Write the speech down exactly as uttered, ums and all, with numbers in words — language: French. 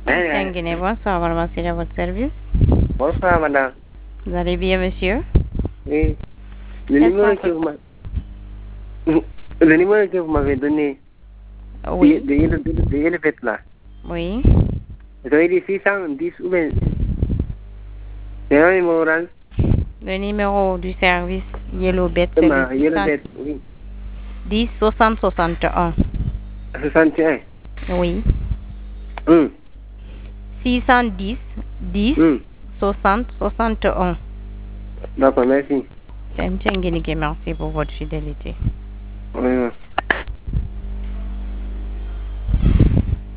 Tianguiné, bonsoir, madame, c'est à votre service. Bonsoir, madame. Vous allez bien, monsieur? Oui. Le numéro que vous m'avez... Le numéro que vous m'avez donné... Oui. De Yellow là. Oui. Vous avez dit six cent dix ou bien... C'est un numéro orange. Le numéro du service Yellowbet, c'est Ma le Yellowbet, oui. dix soixante soixante et un. soixante et un. Oui. Hum. six cent dix, dix, Hum. soixante, soixante et un. D'accord, merci. C'est un Tianguiné, merci pour votre fidélité. Oui, oui.